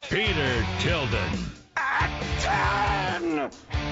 Peter Tilden. At 10!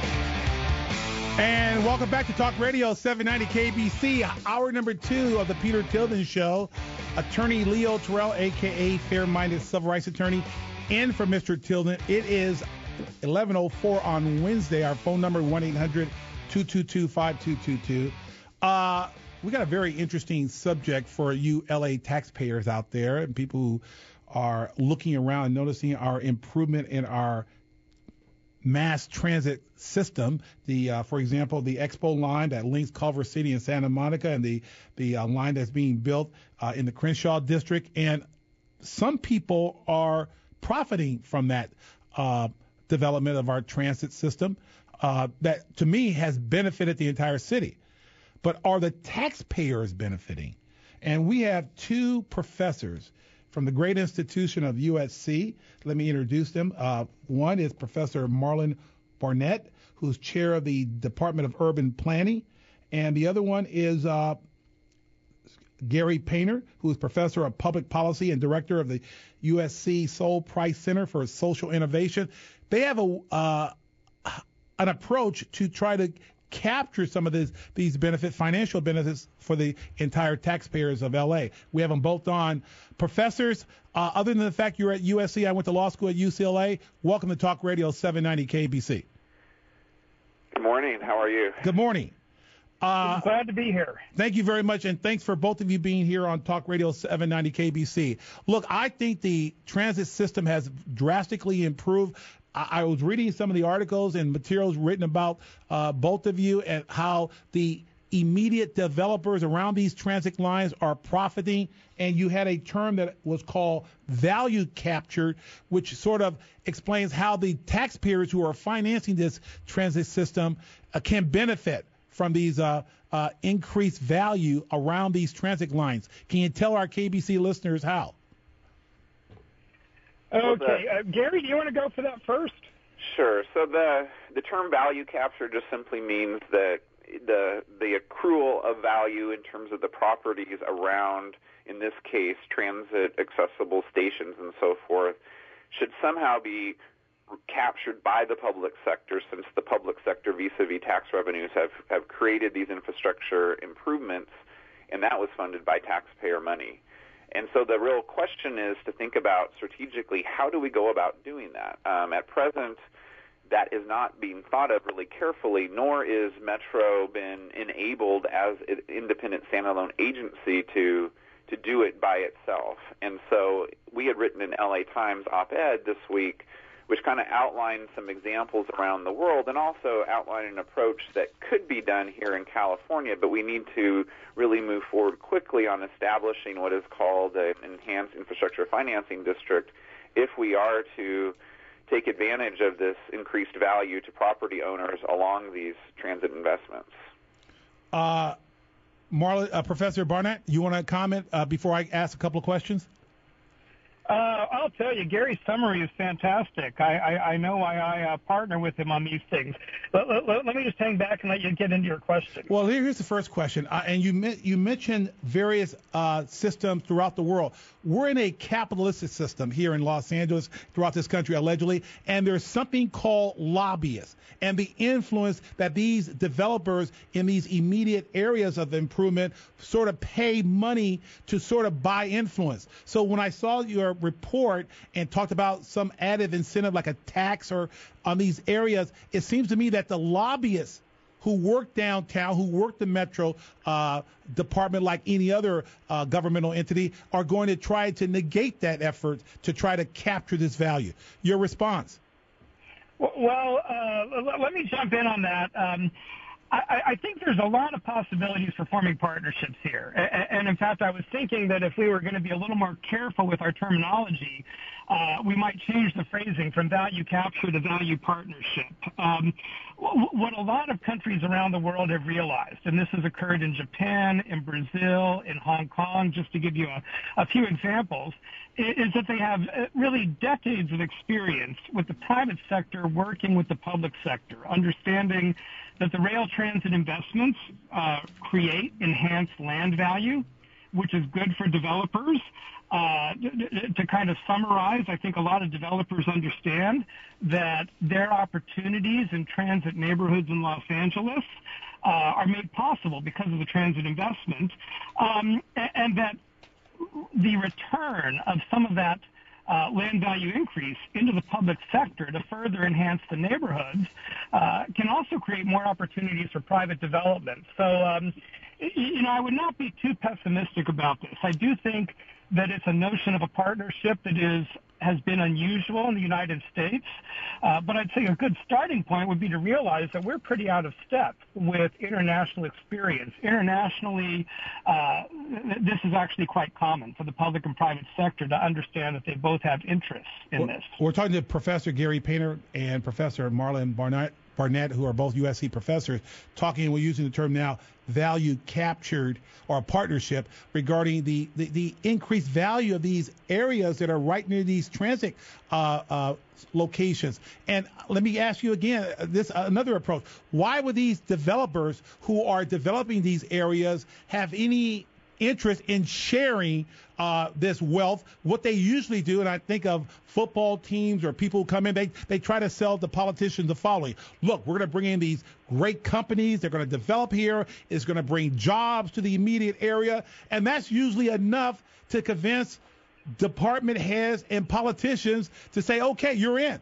And welcome back to Talk Radio 790 KBC, hour number 2 of the Peter Tilden Show. Attorney Leo Terrell, a.k.a. Fair-Minded Civil Rights Attorney, in for Mr. Tilden. It is 11:04 on Wednesday. Our phone number, 1-800-222-5222. We got a very interesting subject for you L.A. taxpayers out there and people who are looking around and noticing our improvement in our mass transit system. For example, the Expo line that links Culver City and Santa Monica, and the line that's being built in the Crenshaw district. And some people are profiting from that development of our transit system that, to me, has benefited the entire city. But are the taxpayers benefiting? And we have two professors from the great institution of USC. Let me introduce them. One is Professor Marlon Barnett, who's chair of the Department of Urban Planning. And the other one is Gary Painter, who is professor of public policy and director of the USC Sol Price Center for Social Innovation. They have an approach to try to capture some of these financial benefits for the entire taxpayers of L.A. We have them both on. Professors, other than the fact you're at USC, I went to law school at UCLA. Welcome to Talk Radio 790 KBC. Good morning. How are you? Good morning. I'm glad to be here. Thank you very much, and thanks for both of you being here on Talk Radio 790 KBC. Look, I think the transit system has drastically improved. I was reading some of the articles and materials written about both of you and how the immediate developers around these transit lines are profiting, and you had a term that was called value capture, which sort of explains how the taxpayers who are financing this transit system can benefit from these increased value around these transit lines. Can you tell our KBC listeners how? Okay. Gary, do you want to go for that first? Sure. So the term value capture just simply means that the accrual of value in terms of the properties around, in this case, transit accessible stations and so forth, should somehow be captured by the public sector, since the public sector vis-a-vis tax revenues have created these infrastructure improvements, and that was funded by taxpayer money. And so the real question is to think about strategically, how do we go about doing that? At present, that is not being thought of really carefully, nor is Metro been enabled as an independent standalone agency to do it by itself. And so we had written an LA Times op-ed this week which kind of outlined some examples around the world and also outlined an approach that could be done here in California, but we need to really move forward quickly on establishing what is called an enhanced infrastructure financing district if we are to take advantage of this increased value to property owners along these transit investments. Professor Barnett, you want to comment before I ask a couple of questions? I'll tell you, Gary's summary is fantastic. I know why I partner with him on these things. Let me just hang back and let you get into your question. Well, here's the first question. And you mentioned various systems throughout the world. We're in a capitalistic system here in Los Angeles, throughout this country, allegedly, and there's something called lobbyists and the influence that these developers in these immediate areas of improvement sort of pay money to sort of buy influence. So when I saw your report and talked about some added incentive like a tax or on these areas, it seems to me that the lobbyists who work downtown, who work the Metro department like any other governmental entity, are going to try to negate that effort to try to capture this value. Your response? Well, let me jump in on that. I think there's a lot of possibilities for forming partnerships here. And in fact, I was thinking that if we were going to be a little more careful with our terminology, we might change the phrasing from value capture to value partnership. What a lot of countries around the world have realized, and this has occurred in Japan, in Brazil, in Hong Kong, just to give you a few examples, is that they have really decades of experience with the private sector working with the public sector, understanding that the rail transit investments create enhanced land value, which is good for developers, To kind of summarize, I think a lot of developers understand that their opportunities in transit neighborhoods in Los Angeles are made possible because of the transit investment, and that the return of some of that land value increase into the public sector to further enhance the neighborhoods can also create more opportunities for private development. So, I would not be too pessimistic about this. I do think that it's a notion of a partnership that has been unusual in the United States. But I'd say a good starting point would be to realize that we're pretty out of step with international experience. Internationally, this is actually quite common for the public and private sector to understand that they both have interests in this. We're talking to Professor Gary Painter and Professor Marlon Barnett, who are both USC professors, talking, we're using the term now, value captured, or a partnership, regarding the increased value of these areas that are right near these transit locations. And let me ask you again, this another approach. Why would these developers who are developing these areas have any interest in sharing this wealth? What they usually do, and I think of football teams or people who come in, they try to sell the politicians the following. Look, we're going to bring in these great companies. They're going to develop here. It's going to bring jobs to the immediate area. And that's usually enough to convince department heads and politicians to say, okay, you're in.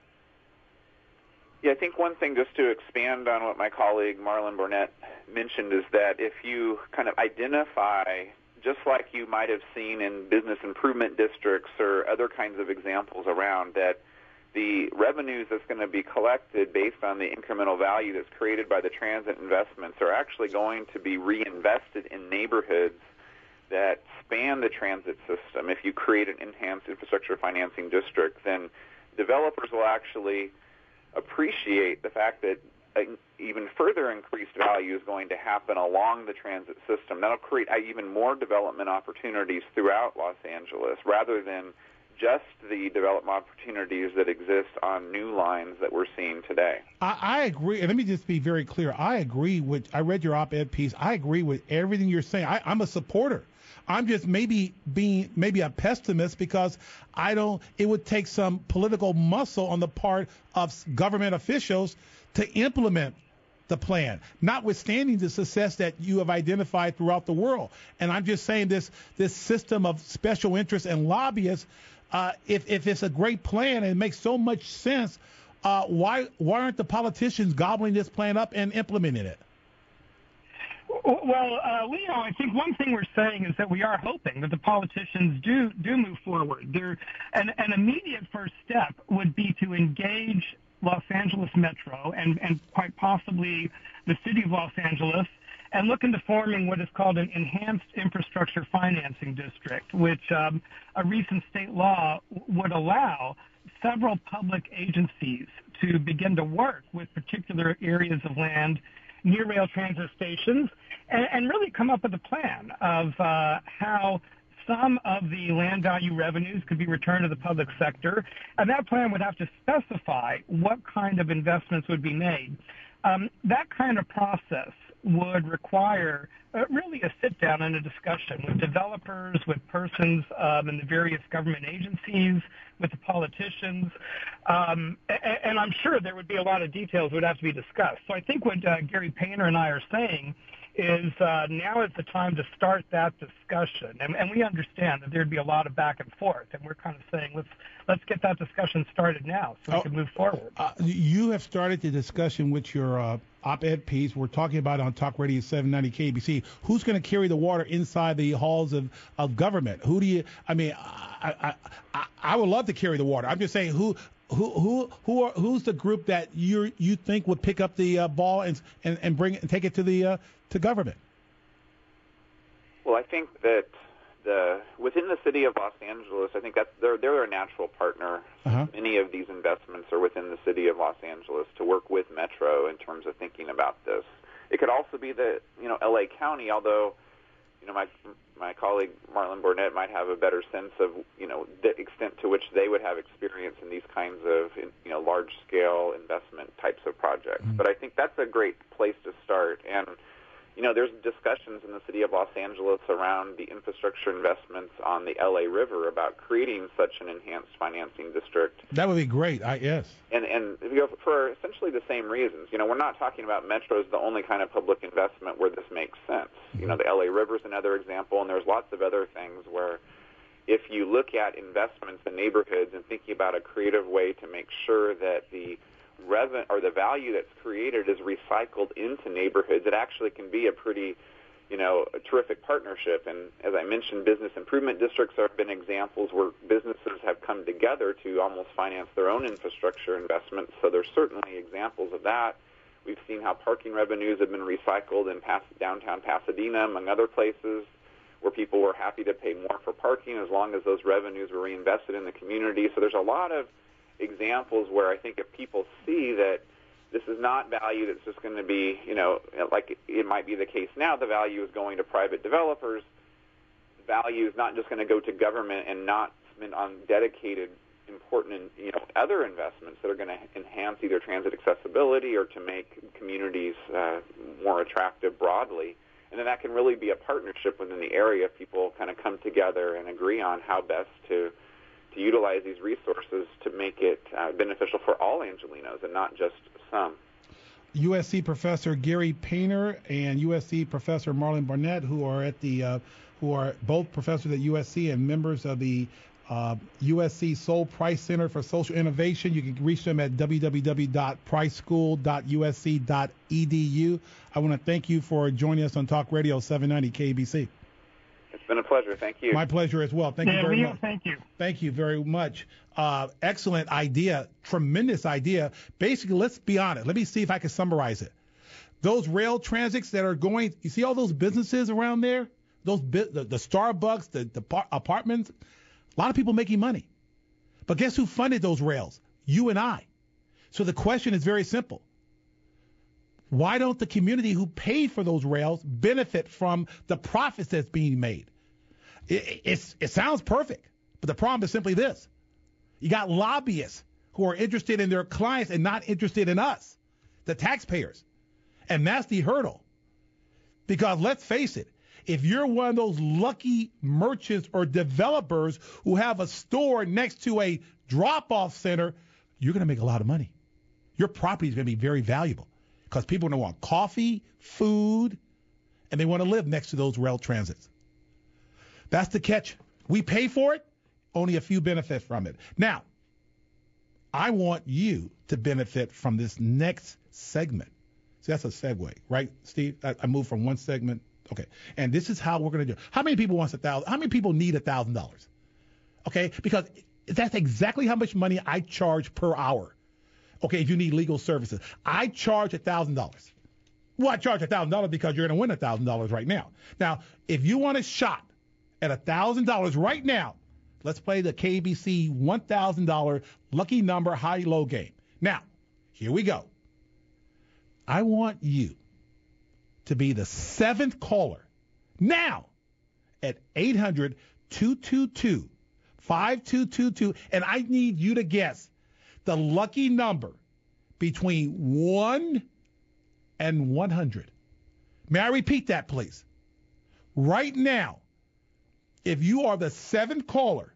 Yeah, I think one thing, just to expand on what my colleague Marlon Barnett mentioned, is that if you kind of identify, just like you might have seen in business improvement districts or other kinds of examples around, that the revenues that's going to be collected based on the incremental value that's created by the transit investments are actually going to be reinvested in neighborhoods that span the transit system. If you create an enhanced infrastructure financing district, then developers will actually appreciate the fact that even further increased value is going to happen along the transit system. That'll create even more development opportunities throughout Los Angeles, rather than just the development opportunities that exist on new lines that we're seeing today. I agree. And let me just be very clear. I agree with, I read your op-ed piece. I agree with everything you're saying. I'm a supporter. I'm just maybe a pessimist because it would take some political muscle on the part of government officials to implement the plan, notwithstanding the success that you have identified throughout the world. And I'm just saying this system of special interests and lobbyists, if it's a great plan and it makes so much sense, why aren't the politicians gobbling this plan up and implementing it? Well, Leo, I think one thing we're saying is that we are hoping that the politicians do move forward. An immediate first step would be to engage Los Angeles Metro and quite possibly the city of Los Angeles and look into forming what is called an enhanced infrastructure financing district, which a recent state law would allow several public agencies to begin to work with particular areas of land near rail transit stations and really come up with a plan of how some of the land value revenues could be returned to the public sector, and that plan would have to specify what kind of investments would be made. That kind of process would require really a sit-down and a discussion with developers, with persons in the various government agencies, with the politicians, and I'm sure there would be a lot of details that would have to be discussed. So I think what Gary Painter and I are saying is now is the time to start that discussion. And we understand that there'd be a lot of back and forth, and we're kind of saying let's get that discussion started now so we can move forward. You have started the discussion with your op-ed piece. We're talking about on Talk Radio 790 KBC. Who's going to carry the water inside the halls of government? Who do you? I mean, I would love to carry the water. I'm just saying who's the group that you think would pick up the ball and bring it and take it to government? Well, I think that within the city of Los Angeles, I think that they're a natural partner. Many of these investments are within the city of Los Angeles to work with Metro in terms of thinking about this. It could also be that LA County, although my colleague Marlon Barnett might have a better sense of the extent to which they would have experience in these kinds of large scale investment types of projects. But I think that's a great place to start. And there's discussions in the city of Los Angeles around the infrastructure investments on the LA River about creating such an enhanced financing district. That would be great. Yes. And for essentially the same reasons. We're not talking about metro as the only kind of public investment where this makes sense. Mm-hmm. The LA River is another example, and there's lots of other things where if you look at investments in neighborhoods and thinking about a creative way to make sure that the the value that's created is recycled into neighborhoods, it actually can be a pretty, a terrific partnership. And as I mentioned, business improvement districts have been examples where businesses have come together to almost finance their own infrastructure investments. So there's certainly examples of that. We've seen how parking revenues have been recycled in downtown Pasadena, among other places, where people were happy to pay more for parking as long as those revenues were reinvested in the community. So there's a lot of examples where I think if people see that this is not value that's just going to be, like it might be the case now, the value is going to private developers. Value is not just going to go to government and not spent on dedicated, important, other investments that are going to enhance either transit accessibility or to make communities more attractive broadly. And then that can really be a partnership within the area if people kind of come together and agree on how best to utilize these resources to make it beneficial for all Angelenos and not just some. USC Professor Gary Painter and USC Professor Marlon Barnett, who are both professors at USC and members of the USC Sol Price Center for Social Innovation. You can reach them at www.priceschool.usc.edu. I want to thank you for joining us on Talk Radio 790 KBC. It's been a pleasure. Thank you. My pleasure as well. Thank you very much. Thank you. Thank you very much. Excellent idea. Tremendous idea. Basically, let's be honest. Let me see if I can summarize it. Those rail transits that are going, you see all those businesses around there? The Starbucks, the apartments, a lot of people making money. But guess who funded those rails? You and I. So the question is very simple. Why don't the community who paid for those rails benefit from the profits that's being made? It sounds perfect, but the problem is simply this. You got lobbyists who are interested in their clients and not interested in us, the taxpayers. And that's the hurdle. Because let's face it, if you're one of those lucky merchants or developers who have a store next to a drop-off center, you're going to make a lot of money. Your property is going to be very valuable because people are going to want coffee, food, and they want to live next to those rail transits. That's the catch. We pay for it. Only a few benefit from it. Now, I want you to benefit from this next segment. See, that's a segue, right, Steve? I moved from one segment. Okay. And this is how we're going to do it. How many people wants $1,000? How many people need $1,000? Okay. Because that's exactly how much money I charge per hour. Okay. If you need legal services, I charge $1,000. Well, I charge $1,000 because you're going to win $1,000 right now. Now, if you want a shot at $1,000 right now, let's play the KBC $1,000 lucky number high-low game. Now, here we go. I want you to be the seventh caller now at 800-222-5222, and I need you to guess the lucky number between 1 and 100. May I repeat that, please? Right now, if you are the seventh caller,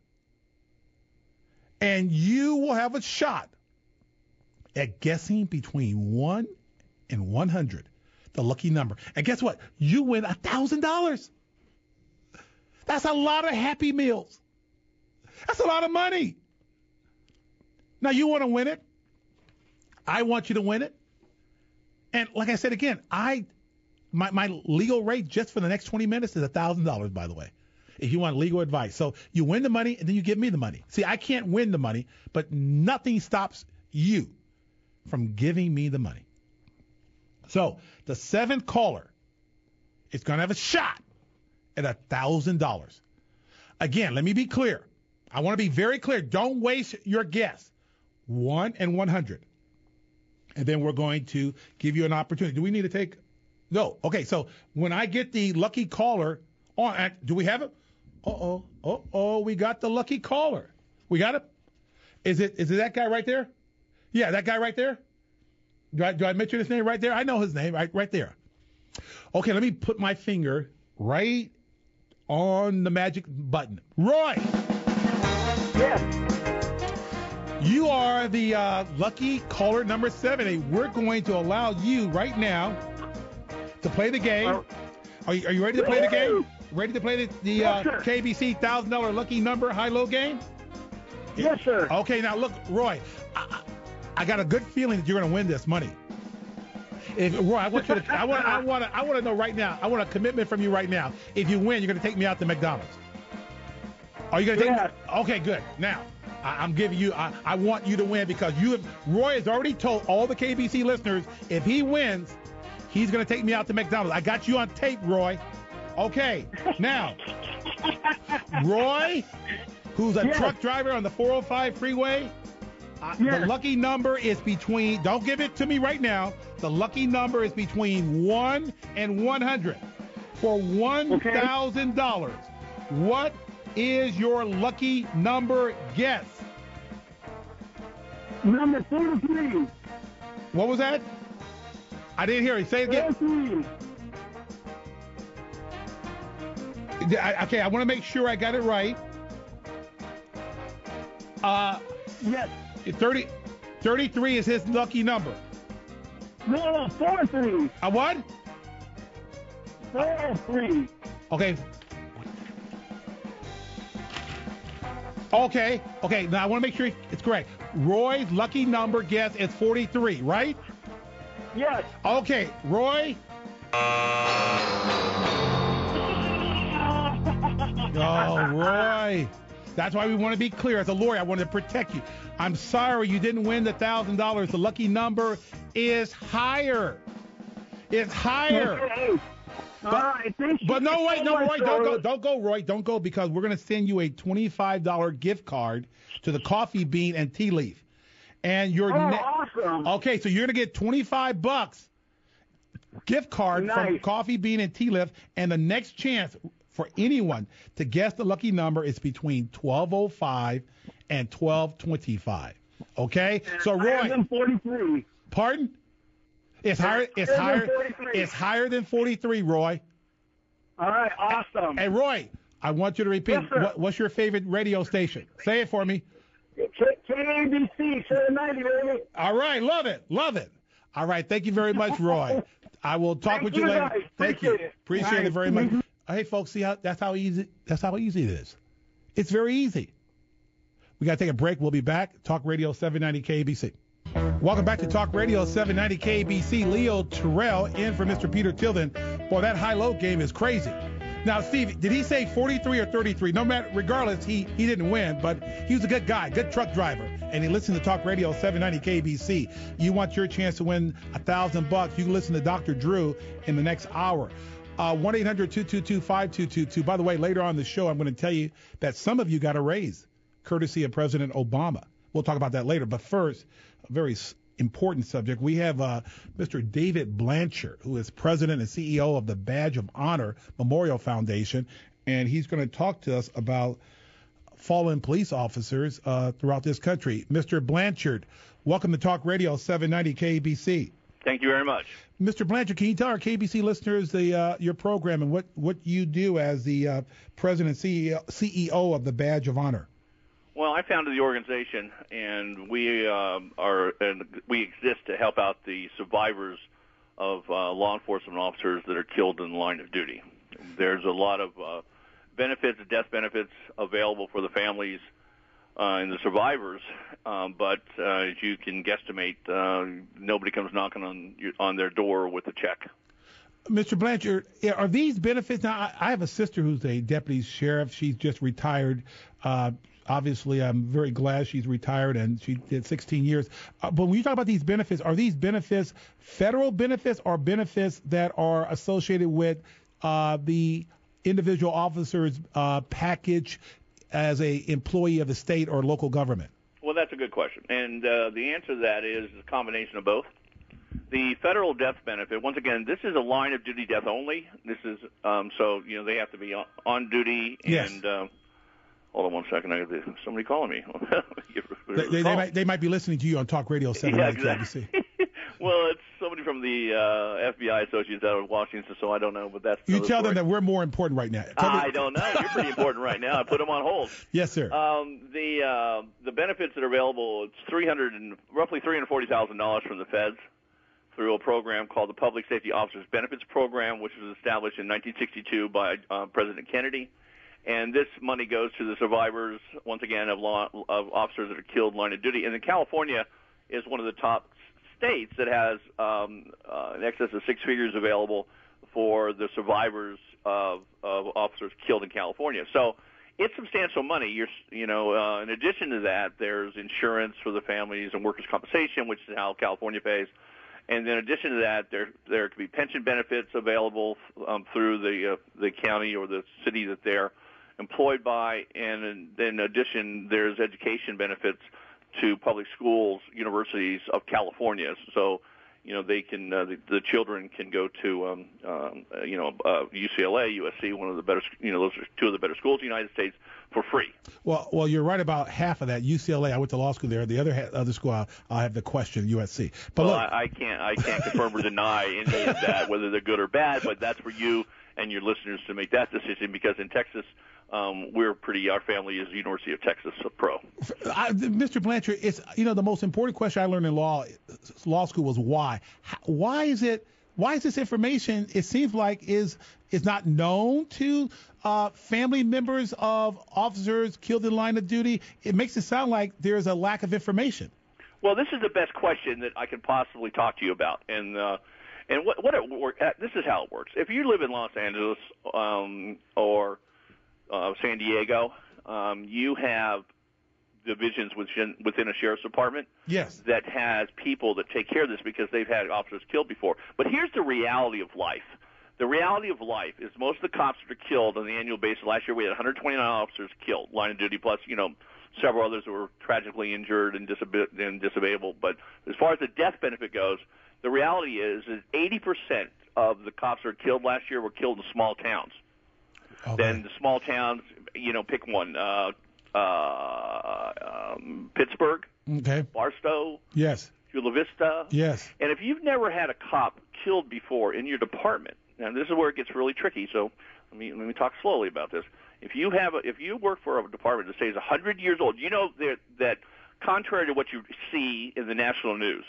and you will have a shot at guessing between 1 and 100, the lucky number. And guess what? You win $1,000. That's a lot of Happy Meals. That's a lot of money. Now, you want to win it. I want you to win it. And like I said again, my legal rate just for the next 20 minutes is $1,000, by the way, if you want legal advice. So you win the money, and then you give me the money. See, I can't win the money, but nothing stops you from giving me the money. So the seventh caller is going to have a shot at $1,000. Again, let me be clear. I want to be very clear. Don't waste your guess. 1 and 100. And then we're going to give you an opportunity. Do we need to take? No. Okay, so when I get the lucky caller on, do we have it? We got the lucky caller. We got it? Is it that guy right there? Yeah, that guy right there? Do I mention his name right there? I know his name right there. Okay, let me put my finger right on the magic button. Roy! Yes. You are the lucky caller number 70. We're going to allow you right now to play the game. Are you ready to play the game? Ready to play the Yes, KBC $1,000 lucky number high-low game? Yes, sir. Okay, now look, Roy, I got a good feeling that you're going to win this money. Roy, I want to know right now. I want a commitment from you right now. If you win, you're going to take me out to McDonald's. Are you going to take me? Okay, good. Now, I'm giving you. I want you to win because Roy has already told all the KBC listeners if he wins, he's going to take me out to McDonald's. I got you on tape, Roy. Okay, now, Roy, who's a truck driver on the 405 freeway, the lucky number is between, don't give it to me right now, the lucky number is between 1 and 100 for $1,000. What is your lucky number guess? Number 43. What was that? I didn't hear it. Say it again. 43. Okay, I want to make sure I got it right. Yes. 33 is his lucky number. No, 43. A what? 43. Okay. Okay. Now I want to make sure it's correct. Roy's lucky number guess is 43, right? Yes. Okay, Roy. Oh, Roy. That's why we want to be clear. As a lawyer, I want to protect you. I'm sorry you didn't win the $1,000. The lucky number is higher. It's higher. Okay. All right. Thank you. But no, wait, no, Roy, Roy. don't go, Roy. Don't go because we're going to send you a $25 gift card to the Coffee Bean and Tea Leaf. And your awesome. Okay, so you're going to get $25 gift card from Coffee Bean and Tea Leaf, and the next chance for anyone to guess the lucky number is between 12:05 and 12:25. Okay? So Roy, higher than 43. Pardon? It's higher it's higher than 43, Roy. All right, awesome. Hey Roy, I want you to repeat. Yes, What's your favorite radio station? Say it for me. KBC 790, baby. All right, love it. All right, thank you very much, Roy. I will talk with you later. Guys. Thank you. Appreciate Right. it very much. Hey folks, see how that's how easy it is. It's very easy. We got to take a break. We'll be back. Talk Radio 790 KBC. Welcome back to Talk Radio 790 KBC. Leo Terrell in for Mr. Peter Tilden. Boy, that high-low game is crazy. Now, Steve, did he say 43 or 33? No matter, regardless, he didn't win, but he was a good guy, good truck driver, and he listened to Talk Radio 790 KBC. You want your chance to win $1,000? You can listen to Dr. Drew in the next hour. 1-800-222-5222. By the way, later on in the show, I'm going to tell you that some of you got a raise, courtesy of President Obama. We'll talk about that later. But first, a very important subject. We have Mr. David Blanchard, who is president and CEO of the Badge of Honor Memorial Foundation, and he's going to talk to us about fallen police officers throughout this country. Mr. Blanchard, welcome to Talk Radio 790 KBC. Thank you very much. Mr. Blanchard, can you tell our KBC listeners your program and what you do as the president and CEO of the Badge of Honor? Well, I founded the organization, and we exist to help out the survivors of law enforcement officers that are killed in the line of duty. There's a lot of benefits, death benefits available for the families and the survivors, but as you can guesstimate, nobody comes knocking on their door with a check. Mr. Blanchard, are these benefits? Now, I have a sister who's a deputy sheriff. She's just retired. Obviously, I'm very glad she's retired, and she did 16 years. But when you talk about these benefits, are these benefits federal benefits or benefits that are associated with the individual officer's package as a employee of the state or local government? Well, that's a good question. And the answer to that is a combination of both. The federal death benefit, once again, this is a line of duty death only. This is so they have to be on duty. Yes. And hold on one second. I got somebody calling me. They might be listening to you on Talk Radio 790 KBC. Well, it's somebody somebody from the FBI associates out of Washington, so I don't know, but that's you another tell story. them that we're more important right now. I don't know. You're pretty important right now. I put them on hold. Yes, sir. The benefits that are available, it's roughly $340,000 from the feds through a program called the Public Safety Officers Benefits Program, which was established in 1962 by President Kennedy. And this money goes to the survivors, once again, of officers that are killed in line of duty. And then California is one of the top states that has in excess of six figures available for the survivors of officers killed in California. So it's substantial money. In addition to that, there's insurance for the families and workers' compensation, which is how California pays. And in addition to that, there could be pension benefits available through the county or the city that they're employed by. And in addition, there's education benefits to public schools, universities of California. So, they can the children can go to UCLA, USC, one of the better, those are two of the better schools in the United States, for free. Well, you're right about half of that. UCLA, I went to law school there. The other school, I'll have the question, USC. But well, look, I can't confirm or deny any of that, whether they're good or bad. But that's for you and your listeners to make that decision, because in Texas, our family is University of Texas Pro. Mr. Blanchard, it's the most important question I learned in law school was why. Why is this information? It seems like is not known to family members of officers killed in line of duty. It makes it sound like there's a lack of information. Well, this is the best question that I can possibly talk to you about, and this is how it works. If you live in Los Angeles or San Diego, you have divisions within a sheriff's department that has people that take care of this because they've had officers killed before. But here's the reality of life. The reality of life is most of the cops that are killed on the annual basis. Last year we had 129 officers killed, line of duty, plus several others who were tragically injured and disable. But as far as the death benefit goes, the reality is 80% of the cops that were killed last year were killed in small towns. Okay. Then the small towns, pick one. Pittsburgh, okay. Barstow, yes, Chula Vista, yes. And if you've never had a cop killed before in your department, now this is where it gets really tricky. So let me talk slowly about this. If you work for a department that says 100 years old, that contrary to what you see in the national news,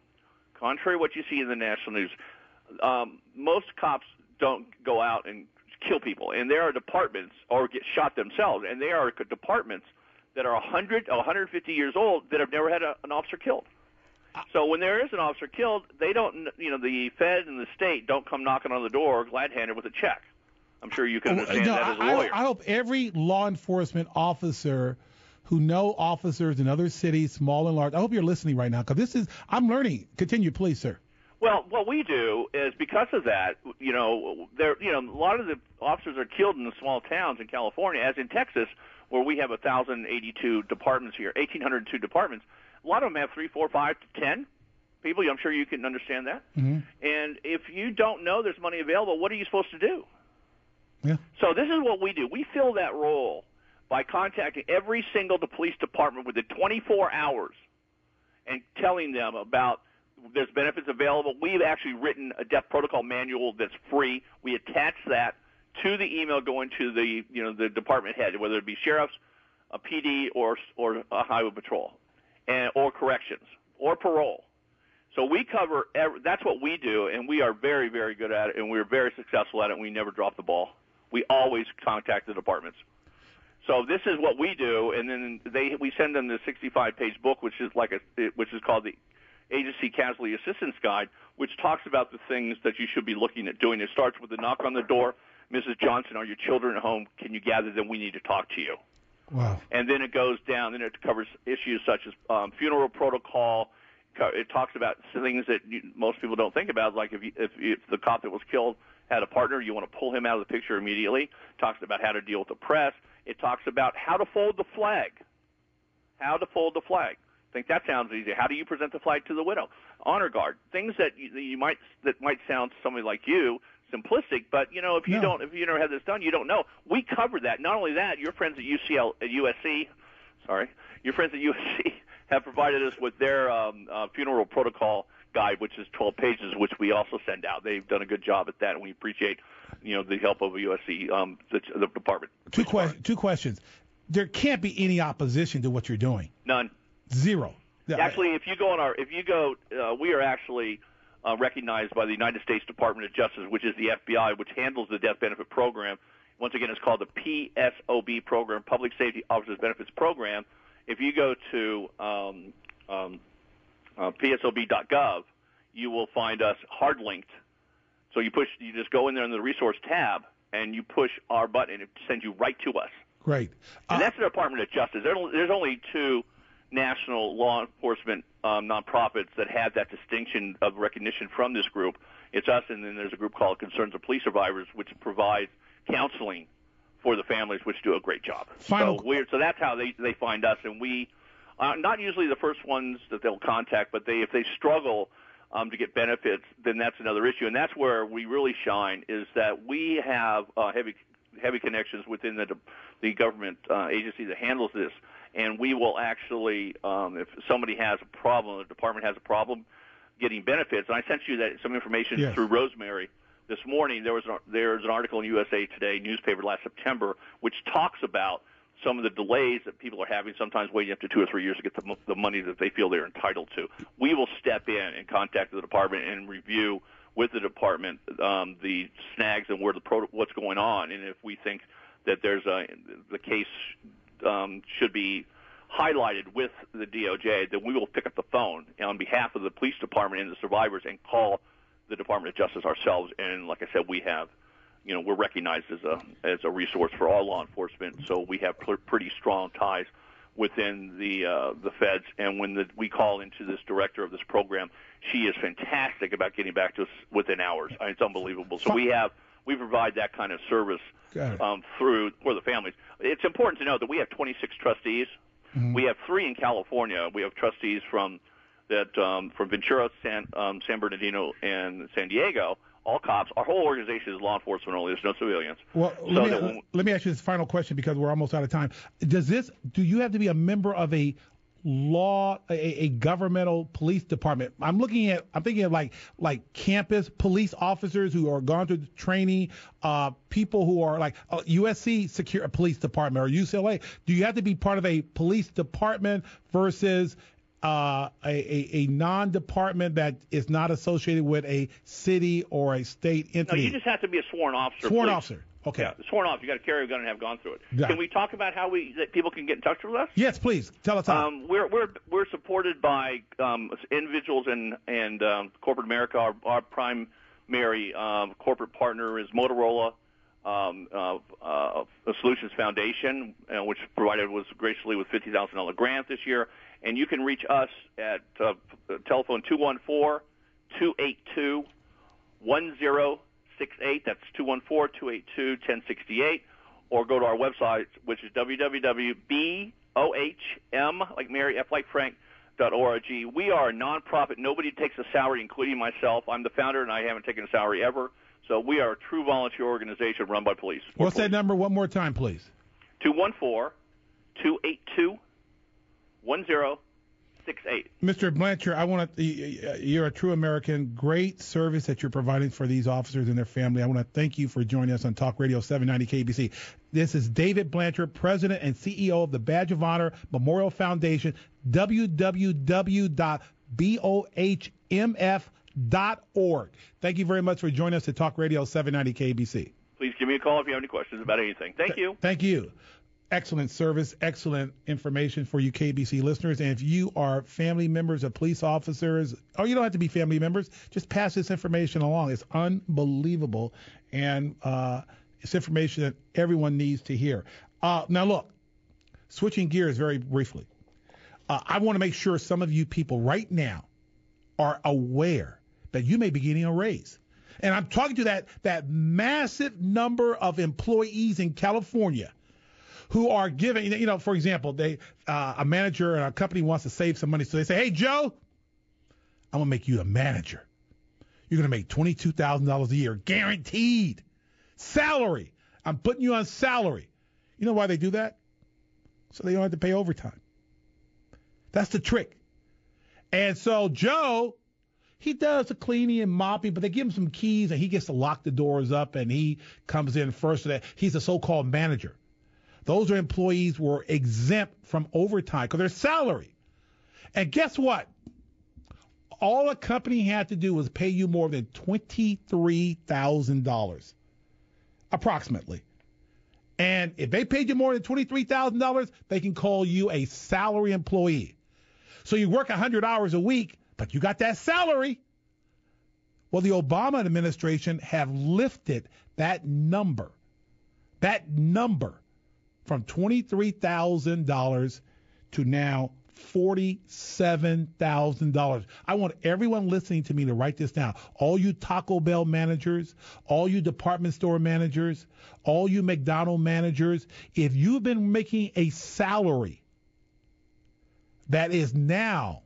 most cops don't go out and kill people, and there are departments or get shot themselves, and there are departments that are 100 or 150 years old that have never had an officer killed. So when there is an officer killed, they don't, the Fed and the state don't come knocking on the door glad-handed with a check. I'm sure you can understand that as a lawyer. I hope every law enforcement officer who know officers in other cities, small and large, I hope you're listening right now, because I'm learning. Continue, please, sir. Well, what we do is because of that, a lot of the officers are killed in the small towns in California, as in Texas, where we have 1,082 departments here, 1,802 departments. A lot of them have 3, 4, 5 to 10 people. I'm sure you can understand that. Mm-hmm. And if you don't know there's money available, what are you supposed to do? Yeah. So this is what we do. We fill that role by contacting every single police department within 24 hours and telling them about there's benefits available. We've actually written a death protocol manual that's free. We attach that to the email going to the department head, whether it be sheriffs, a PD, or a highway patrol, or corrections, or parole. So we cover that's what we do, and we are very, very good at it, and we're very successful at it, and we never drop the ball. We always contact the departments. So this is what we do, and then we send them the 65-page book, which is called the Agency Casualty Assistance Guide, which talks about the things that you should be looking at doing. It starts with a knock on the door. Mrs. Johnson, are your children at home? Can you gather them? We need to talk to you. Wow. And then it goes down. Then it covers issues such as funeral protocol. It talks about things that most people don't think about, like if the cop that was killed had a partner, you want to pull him out of the picture immediately. It talks about how to deal with the press. It talks about how to fold the flag. I think that sounds easy. How do you present the flag to the widow? Honor guard. Things that might sound to somebody like you simplistic, but if you never had this done, you don't know. We cover that. Not only that, your friends at USC have provided us with their funeral protocol guide, which is 12 pages, which we also send out. They've done a good job at that, and we appreciate, the help of USC, the department. Two questions. There can't be any opposition to what you're doing. None. Zero. Actually, we are actually recognized by the United States Department of Justice, which is the FBI, which handles the death benefit program. Once again, it's called the PSOB program, Public Safety Officers Benefits Program. If you go to psob.gov, you will find us hard linked. So you just go in there in the resource tab and you push our button, and it sends you right to us. Great. And that's the Department of Justice. There's only two national law enforcement nonprofits that have that distinction of recognition from this group. It's us, and then there's a group called Concerns of Police Survivors, which provides counseling for the families, which do a great job. So that's how they find us, and we not usually the first ones that they'll contact, but if they struggle to get benefits, then that's another issue, and that's where we really shine. Is that we have heavy connections within the government agency that handles this, and we will actually, if somebody has a problem, the department has a problem getting benefits, and I sent you some information through Rosemary. This morning, there's an article in USA Today newspaper last September which talks about some of the delays that people are having, sometimes waiting up to 2 or 3 years to get the money that they feel they're entitled to. We will step in and contact the department and review with the department the snags and what's going on, and if we think that the case should be highlighted with the DOJ, then we will pick up the phone on behalf of the police department and the survivors and call the Department of Justice ourselves. And like I said, we have, we're recognized as a resource for all law enforcement, so we have pretty strong ties within the feds. And when we call into this director of this program, she is fantastic about getting back to us within hours. It's unbelievable. So we provide that kind of service for the families. It's important to note that we have 26 trustees. Mm-hmm. We have 3 in California. We have trustees from Ventura, San Bernardino, and San Diego. All cops. Our whole organization is law enforcement only. There's no civilians. Well, let me ask you this final question because we're almost out of time. Do you have to be a member of a governmental police department? I'm thinking of like campus police officers who are gone through the training, people who are like USC police department or UCLA. Do you have to be part of a police department versus a non-department that is not associated with a city or a state entity? No, you just have to be a sworn officer. Sworn officer. Okay. Yeah, sworn officer. You got to carry a gun and have gone through it. Yeah. Can we talk about how that people can get in touch with us? Yes, please. Tell us how. We're supported by individuals and corporate America. Our primary corporate partner is Motorola Solutions Foundation, which provided us graciously with $50,000 grant this year. And you can reach us at telephone 214-282-1068. That's 214-282-1068. Or go to our website, which is www.bohm, like Mary, F like Frank, .org. We are a nonprofit. Nobody takes a salary, including myself. I'm the founder, and I haven't taken a salary ever. So we are a true volunteer organization run by police. What's that number one more time, please? 214-282-1068. Mr. Blanchard, you're a true American. Great service that you're providing for these officers and their family. I want to thank you for joining us on Talk Radio 790 KBC. This is David Blanchard, President and CEO of the Badge of Honor Memorial Foundation, www.bohmf.org. Thank you very much for joining us at Talk Radio 790 KBC. Please give me a call if you have any questions about anything. Thank you. Thank you. Excellent service, excellent information for you KBC listeners. And if you are family members of police officers, or you don't have to be family members, just pass this information along. It's unbelievable, and it's information that everyone needs to hear. Now, look, switching gears very briefly, I want to make sure some of you people right now are aware that you may be getting a raise. And I'm talking to that massive number of employees in California who are giving, for example, a manager and a company wants to save some money. So they say, hey, Joe, I'm going to make you a manager. You're going to make $22,000 a year, guaranteed. Salary. I'm putting you on salary. You know why they do that? So they don't have to pay overtime. That's the trick. And so Joe, He does the cleaning and mopping, but they give him some keys and he gets to lock the doors up and he comes in first. He's a so-called manager. Those are employees who were exempt from overtime because they're salary. And guess what? All a company had to do was pay you more than $23,000, approximately. And if they paid you more than $23,000, they can call you a salary employee. So you work 100 hours a week, but you got that salary. Well, the Obama administration have lifted that number from $23,000 to now $47,000. I want everyone listening to me to write this down. All you Taco Bell managers, all you department store managers, all you McDonald's managers, if you've been making a salary that is now,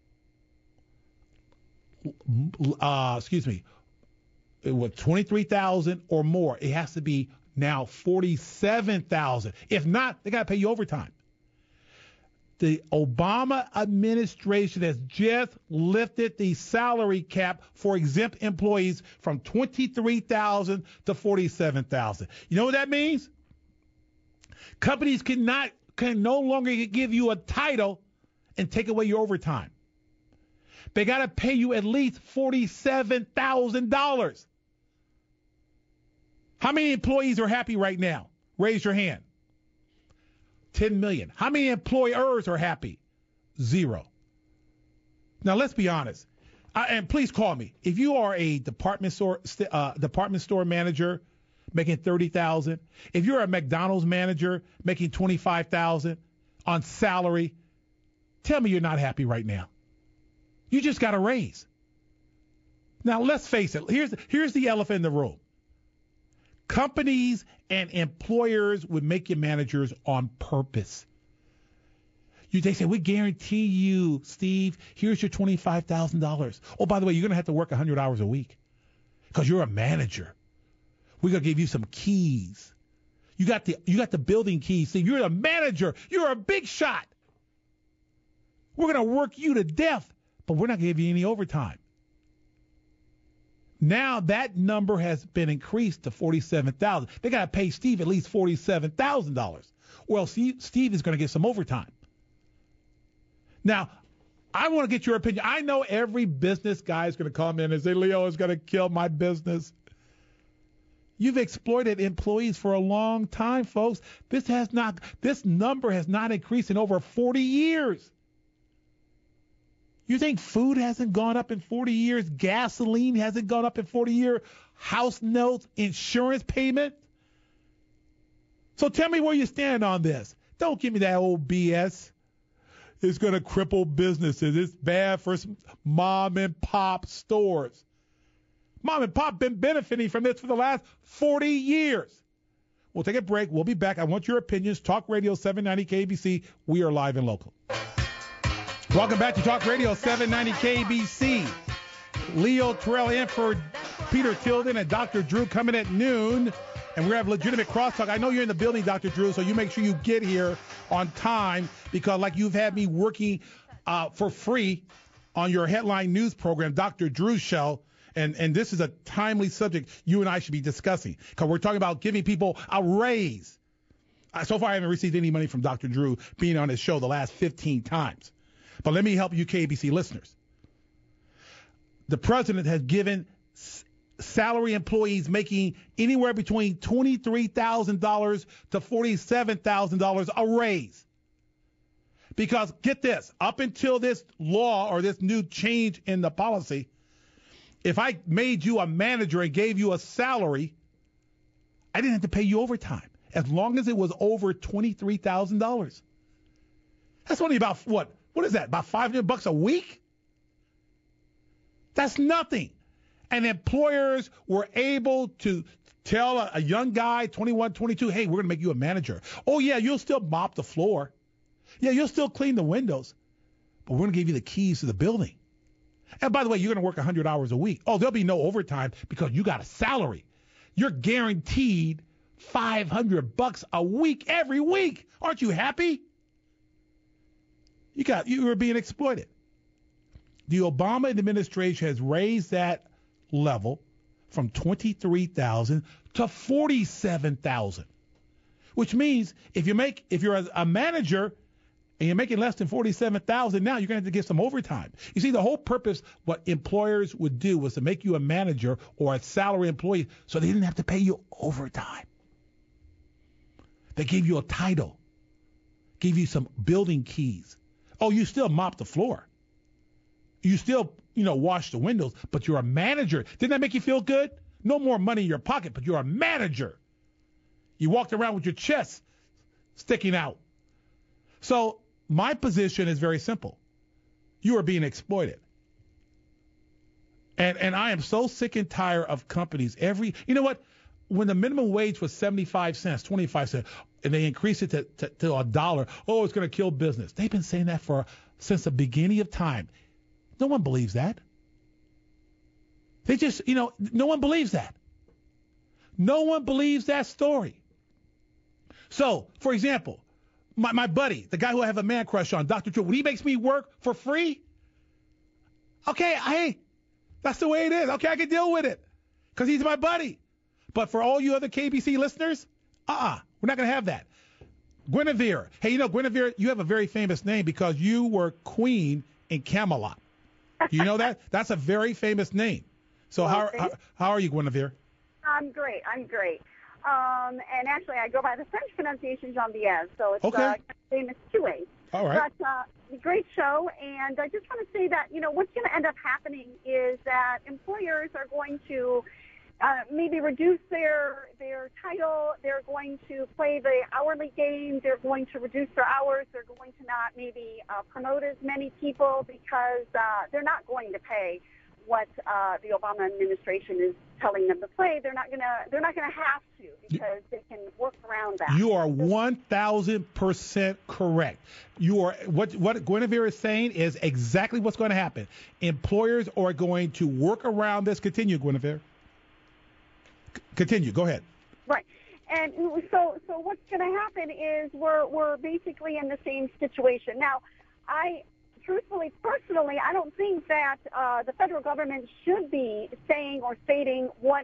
with $23,000 or more, it has to be now $47,000. If not, they got to pay you overtime. The Obama administration has just lifted the salary cap for exempt employees from $23,000 to $47,000. You know what that means? Companies can no longer give you a title and take away your overtime. They got to pay you at least $47,000. How many employees are happy right now? Raise your hand. 10 million. How many employers are happy? 0. Now, let's be honest. And please call me. If you are a department store manager making $30,000, if you're a McDonald's manager making $25,000 on salary, tell me you're not happy right now. You just got a raise. Now, let's face it. Here's the elephant in the room. Companies and employers would make you managers on purpose. They say, we guarantee you, Steve, here's your $25,000. Oh, by the way, you're going to have to work 100 hours a week because you're a manager. We're going to give you some keys. You got the building keys. See, you're a manager. You're a big shot. We're going to work you to death, but we're not going to give you any overtime. Now that number has been increased to $47,000. They got to pay Steve at least $47,000. Well, Steve is going to get some overtime. Now, I want to get your opinion. I know every business guy is going to come in and say, Leo is going to kill my business. You've exploited employees for a long time, folks. This number has not increased in over 40 years. You think food hasn't gone up in 40 years? Gasoline hasn't gone up in 40 years? House notes, insurance payment? So tell me where you stand on this. Don't give me that old BS. It's going to cripple businesses. It's bad for some mom and pop stores. Mom and pop been benefiting from this for the last 40 years. We'll take a break. We'll be back. I want your opinions. Talk Radio 790 KBC. We are live and local. Welcome back to Talk Radio 790 KBC. Leo Terrell in for Peter Tilden and Dr. Drew coming at noon. And we're going to have legitimate crosstalk. I know you're in the building, Dr. Drew, so you make sure you get here on time because like you've had me working for free on your headline news program, Dr. Drew's show. And this is a timely subject you and I should be discussing because we're talking about giving people a raise. So far, I haven't received any money from Dr. Drew being on his show the last 15 times. But let me help you KBC listeners. The president has given salary employees making anywhere between $23,000 to $47,000 a raise. Because get this, up until this law or this new change in the policy, if I made you a manager and gave you a salary, I didn't have to pay you overtime as long as it was over $23,000. That's only about what? What is that? About $500 a week? That's nothing. And employers were able to tell a young guy, 21, 22, hey, we're going to make you a manager. Oh, yeah, you'll still mop the floor. Yeah, you'll still clean the windows. But we're going to give you the keys to the building. And by the way, you're going to work 100 hours a week. Oh, there'll be no overtime because you got a salary. You're guaranteed $500 a week every week. Aren't you happy? You were being exploited. The Obama administration has raised that level from 23,000 to 47,000, which means if you're a manager and you're making less than 47,000 now, you're going to have to get some overtime. You see, the whole purpose, what employers would do was to make you a manager or a salary employee so they didn't have to pay you overtime. They gave you a title, gave you some building keys. Oh, you still mop the floor. You still, wash the windows, but you're a manager. Didn't that make you feel good? No more money in your pocket, but you're a manager. You walked around with your chest sticking out. So my position is very simple. You are being exploited. And I am so sick and tired of companies. You know what? When the minimum wage was 75 cents, 25 cents, and they increased it to $1, oh, it's going to kill business. They've been saying that since the beginning of time. No one believes that. They just, no one believes that. No one believes that story. So, for example, my buddy, the guy who I have a man crush on, Dr. Drew, when he makes me work for free, okay, hey, that's the way it is. Okay, I can deal with it because he's my buddy. But for all you other KBC listeners, we're not going to have that. Guinevere. Hey, Guinevere, you have a very famous name because you were queen in Camelot. You know that? That's a very famous name. So how are you, Guinevere? I'm great. And actually, I go by the French pronunciation Geneviève, so it's famous two ways. All right. But great show, and I just want to say that, what's going to end up happening is that employers are going to maybe reduce their title. They're going to play the hourly game. They're going to reduce their hours. They're going to not maybe promote as many people because they're not going to pay what the Obama administration is telling them to play. They're not gonna have to because they can work around that. You are 1,000% correct. You are what Guinevere is saying is exactly what's going to happen. Employers are going to work around this. Continue, Guinevere. Continue. Go ahead. Right. And so what's going to happen is we're basically in the same situation. Now, truthfully, personally, I don't think that the federal government should be saying or stating what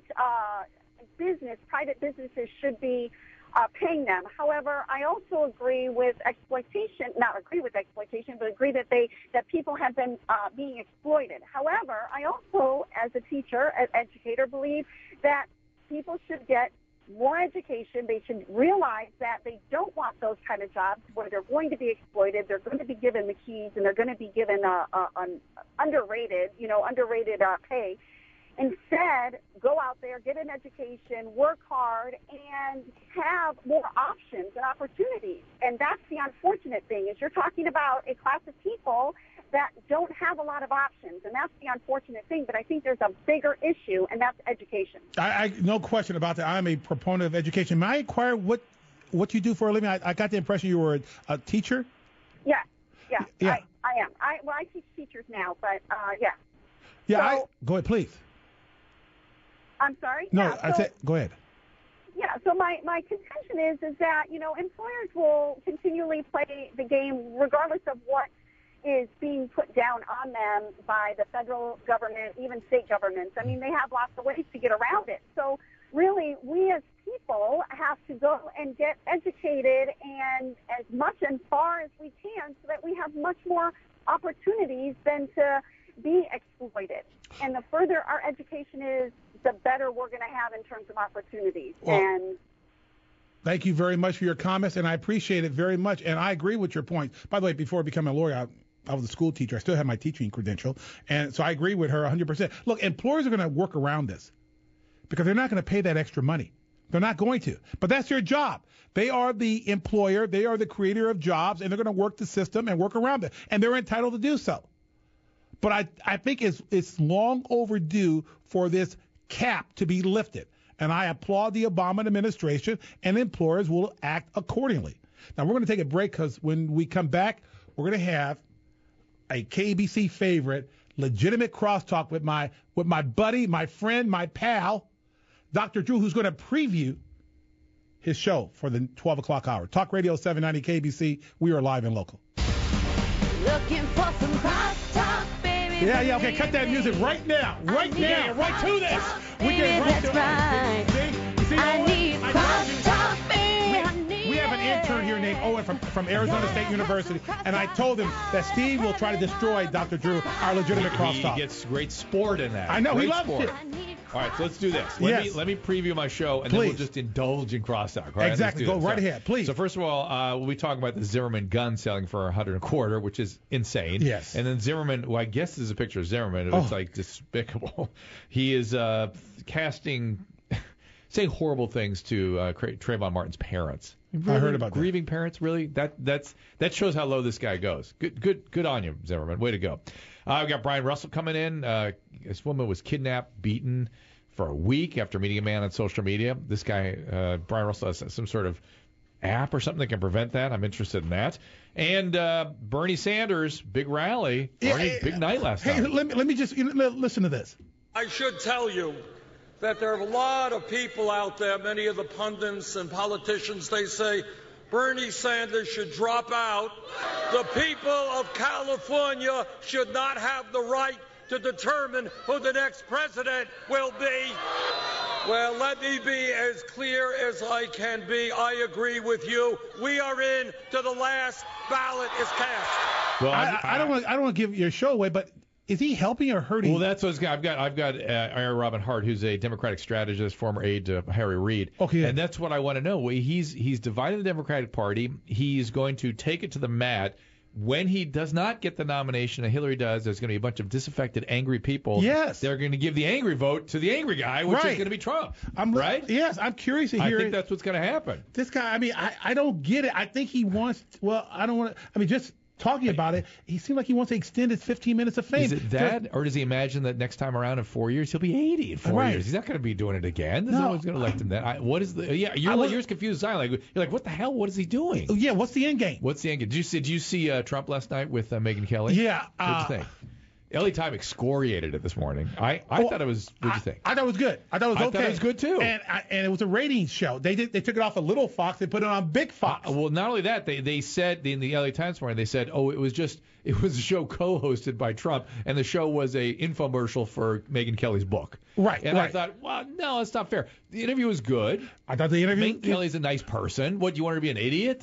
private businesses should be paying them. However, I also agree with exploitation, not agree with exploitation, but agree that people have been being exploited. However, I also, as a teacher, an educator, believe that people should get more education. They should realize that they don't want those kind of jobs where they're going to be exploited. They're going to be given the keys and they're going to be given an underrated pay. Instead, go out there, get an education, work hard, and have more options and opportunities. And that's the unfortunate thing is you're talking about a class of people that don't have a lot of options, and that's the unfortunate thing. But I think there's a bigger issue, and that's education. I no question about that. I'm a proponent of education. May I inquire what you do for a living? I got the impression you were a teacher. Yeah. I am. I teach teachers now, but yeah. Yeah. So, go ahead, please. I'm sorry? No, go ahead. Yeah, so my contention is that, employers will continually play the game regardless of what is being put down on them by the federal government, even state governments. I mean, they have lots of ways to get around it. So really, we as people have to go and get educated and as much and far as we can so that we have much more opportunities than to be exploited. And the further our education is, the better we're going to have in terms of opportunities. Well, thank you very much for your comments, and I appreciate it very much. And I agree with your point. By the way, before becoming a lawyer, I was a school teacher. I still have my teaching credential. And so I agree with her 100%. Look, employers are going to work around this because they're not going to pay that extra money. They're not going to. But that's their job. They are the employer. They are the creator of jobs, and they're going to work the system and work around it. And they're entitled to do so. But I think it's long overdue for this cap to be lifted. And I applaud the Obama administration, and employers will act accordingly. Now, we're going to take a break because when we come back, we're going to have a KBC favorite, legitimate crosstalk with my buddy, my friend, my pal, Dr. Drew, who's going to preview his show for the 12 o'clock hour. Talk Radio 790 KBC. We are live and local. Looking for some crosstalk, baby. Yeah, okay, cut that music right now. Right now, right to this. We get right to it. See, I need crosstalk, we have an intern here named Owen from Arizona State University, and I told him that Steve will try to destroy Dr. Drew, our legitimate crosstalk. He gets great sport in that. I know, great he loves sport. it. All right, so let's do this. Let me preview my show, and then we'll just indulge in crosstalk. Right? Exactly. Go right ahead, please. So first of all, we'll be talking about the Zimmerman gun selling for $100.25, which is insane. Yes. And then Zimmerman, well, I guess this is a picture of Zimmerman. It looks like despicable. He is saying horrible things to Trayvon Martin's parents. Really? I heard about grieving parents. Really, that shows how low this guy goes. Good on you, Zimmerman. Way to go. We've got Brian Russell coming in. This woman was kidnapped, beaten for a week after meeting a man on social media. This guy, Brian Russell, has some sort of app or something that can prevent that. I'm interested in that. And Bernie Sanders, big rally. Big night last night. Hey, let me just listen to this. I should tell you that there are a lot of people out there, many of the pundits and politicians, they say Bernie Sanders should drop out. The people of California should not have the right to determine who the next president will be. Well, let me be as clear as I can be. I agree with you. We are in to the last ballot is cast. Well, I don't want to give your show away, but is he helping or hurting? Well, that's what's I've got Aaron Robin Hart, who's a Democratic strategist, former aide to Harry Reid. Okay. And that's what I want to know. He's divided the Democratic Party. He's going to take it to the mat. When he does not get the nomination and Hillary does, there's going to be a bunch of disaffected, angry people. Yes. They're going to give the angry vote to the angry guy, which is going to be Trump. Right? Yes, I'm curious to hear. I think that's what's going to happen. This guy, I don't get it. I think he wants, I don't want to, just talking about it, he seemed like he wants to extend his 15 minutes of fame. Is it that, or does he imagine that next time around in 4 years he'll be 80 in 4 years? He's not going to be doing it again. No one's going to elect him then. What is the? Yeah, you're as confused as I am. You're like, what the hell? What is he doing? Yeah, what's the end game? What's the end game? Did you see Trump last night with Megyn Kelly? Yeah. What'd you think? LA Time excoriated it this morning. I thought it was. What'd you think? I thought it was good. I thought it was okay. I thought it was good too. And it was a ratings show. They took it off of Little Fox. They put it on Big Fox. Well, not only that, they said in the LA Times this morning, they said, it was a show co-hosted by Trump, and the show was a infomercial for Megyn Kelly's book. Right. And I thought, well, no, that's not fair. The interview was good. I thought the interview. Megyn Kelly's a nice person. What, you want her to be an idiot?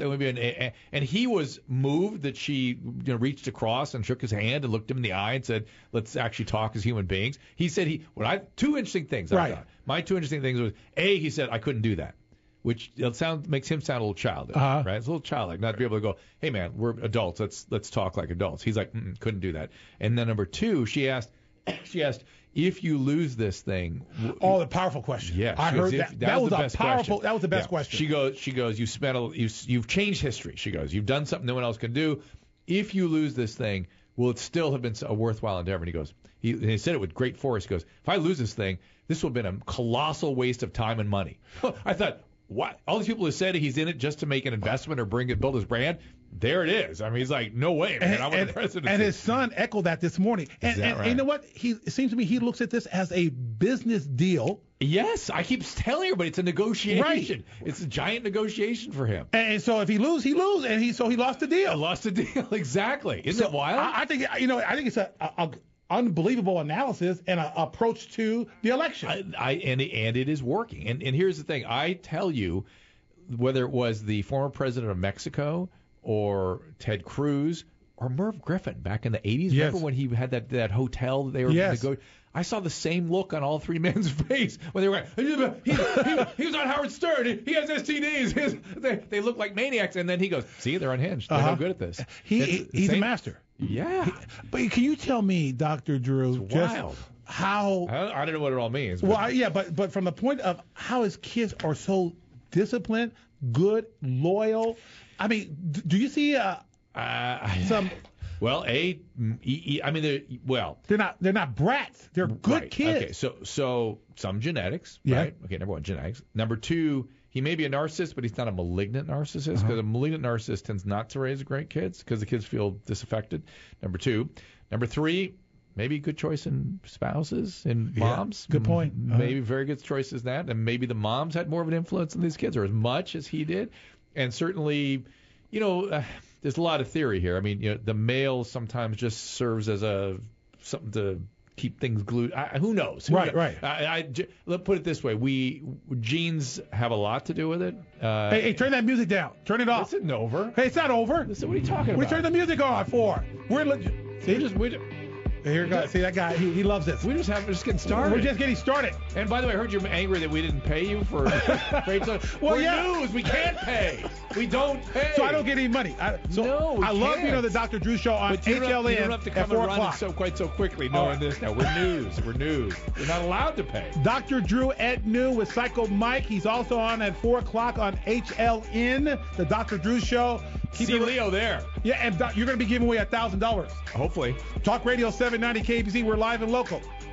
And he was moved that she reached across and shook his hand and looked him in the eye and said, let's actually talk as human beings. He said two interesting things. I thought. My two interesting things was, he said I couldn't do that, which makes him sound a little childish, right? It's a little childlike, not to be able to go, hey man, we're adults, let's talk like adults. He's like, couldn't do that. And then number two, she asked, if you lose this thing. Oh, the powerful question. Yeah, I heard that. That was a powerful. That was the best question. She goes. You've changed history. She goes. You've done something no one else can do. If you lose this thing, will it still have been a worthwhile endeavor? And he goes. He said it with great force. He goes, if I lose this thing, this will have been a colossal waste of time and money. I thought, what? All these people who said he's in it just to make an investment or build his brand. There it is. I mean, he's like, no way, man. I want the presidency. And his son echoed that this morning. And you know what? It seems to me he looks at this as a business deal. Yes, I keep telling everybody it's a negotiation. Right. It's a giant negotiation for him. And so if he loses, he loses, and he lost the deal. Lost the deal, exactly. Isn't it wild? I think it's a unbelievable analysis and an approach to the election. And it is working. And here's the thing. I tell you, whether it was the former president of Mexico or Ted Cruz or Merv Griffin back in the 80s, remember when he had that hotel that they were negotiating? I saw the same look on all three men's face when they were he was on Howard Stern. He has STDs. They look like maniacs. And then he goes, see, they're unhinged. They're no good at this. He's a master. Yeah. But can you tell me, Dr. Drew, it's wild. How I don't know what it all means. But from the point of how his kids are so disciplined, good, loyal. I mean, do you see some? Well, they're not brats. They're good kids. Okay, so some genetics, right? Okay, number one, genetics. Number two, he may be a narcissist, but he's not a malignant narcissist, because a malignant narcissist tends not to raise great kids because the kids feel disaffected. Number two. Number three, maybe good choice in spouses and moms. Good point. Maybe very good choices in that, and maybe the moms had more of an influence on these kids, or as much as he did. And certainly, there's a lot of theory here. I mean, the male sometimes just serves as a something to keep things glued. Who knows? Right. Let's put it this way: genes have a lot to do with it. Hey, turn that music down. Turn it off. It's not over. Hey, it's not over. Listen, what are you talking about? We turned the music on for. We're legit. See, here goes. See that guy? He loves this. We're just getting started. We're just getting started. And by the way, I heard you're angry that we didn't pay you for great stuff. Well, We're news. We can't pay. We don't pay. So I don't get any money. I love the Dr. Drew show on HLN you don't have to come at 4 and run o'clock. quite so quickly knowing this now. We're news. We're not allowed to pay. Dr. Drew at noon with Psycho Mike. He's also on at 4 o'clock on HLN, the Dr. Drew show. See Leo there. Yeah, and you're going to be giving away $1,000. Hopefully. Talk Radio 790 KBC. We're live and local.